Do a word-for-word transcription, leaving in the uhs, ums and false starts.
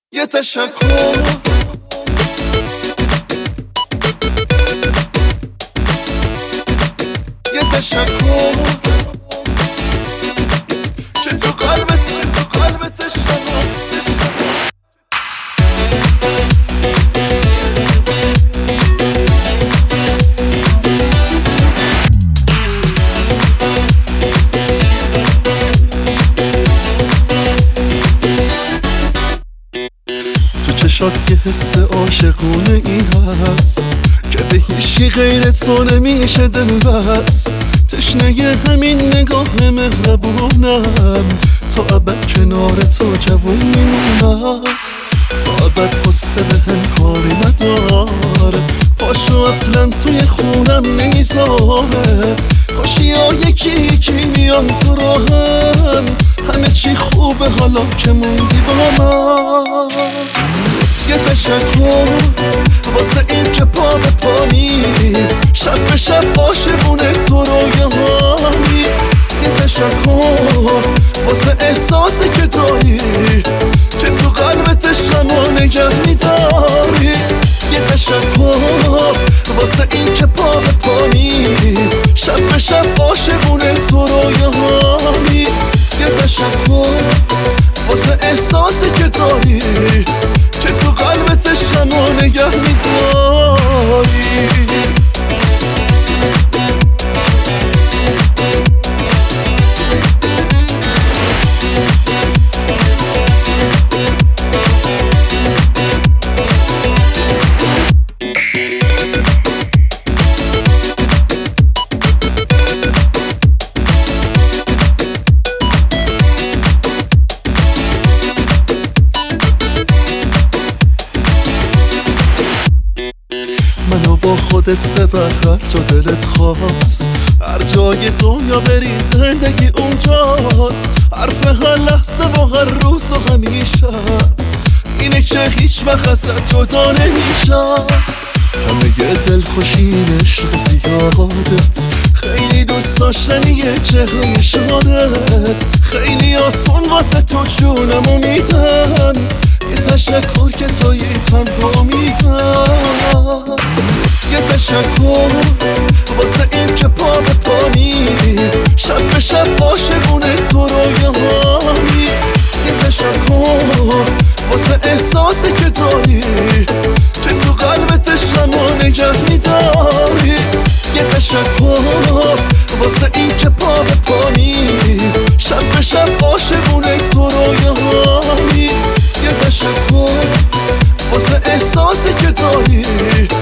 یه تشکر یه تشکر که تو قلبت که تو قلبت اشتباه چشات یه حس عاشقونه ای هست که به هیچی غیر تو نمیشه دل بس. تشنه همین نگاه مهربونم، تا ابد کنار تو جوون میمونم. تا ابد قصه به هم کاری نداره، پاشو اصلا توی خونم نمیذاره. خوشی ها یکی یکی میان تو راهم، همه چی خوبه حالا که موندی با من. یه تشکر واسه این که پا به پانی، شب به شب عاشقونه تو رویاهانی. یه تشکر واسه احساسی که داری، که تو قلبت عشقمو نگه میداری. یه تشکر واسه این که پا به پانی، شب به شب عاشقونه تو رویاهانی. یه تشکر واسه احساسی که داری، که تو قلبت عشقمو نگه میداری. منو با خودت ببر هر جا دلت خواست، هر جای دنیا بری زندگی اونجاست. حرف هر لحظه و هر روز و همیشه اینه که هیچ وقت ازت جدا نمیشم. همه یه دل خوشین عشق زیادت، خیلی دوست داشتنیه چهره شادت. خیلی آسون واسه تو جونمو میدم، یه تشکر که توی تنها میدم. یه تشکر واسه این که پا به پانی، شب به شب عاشقونه تو رویاهانی. یه تشکر واسه احساسی که داری، که تو قلبت عشقمو نگه میداری. یه تشکر واسه این که پا به پانی، شب به شب عاشقونه تو رویاهانی. یه تشکر واسه احساسی که داری،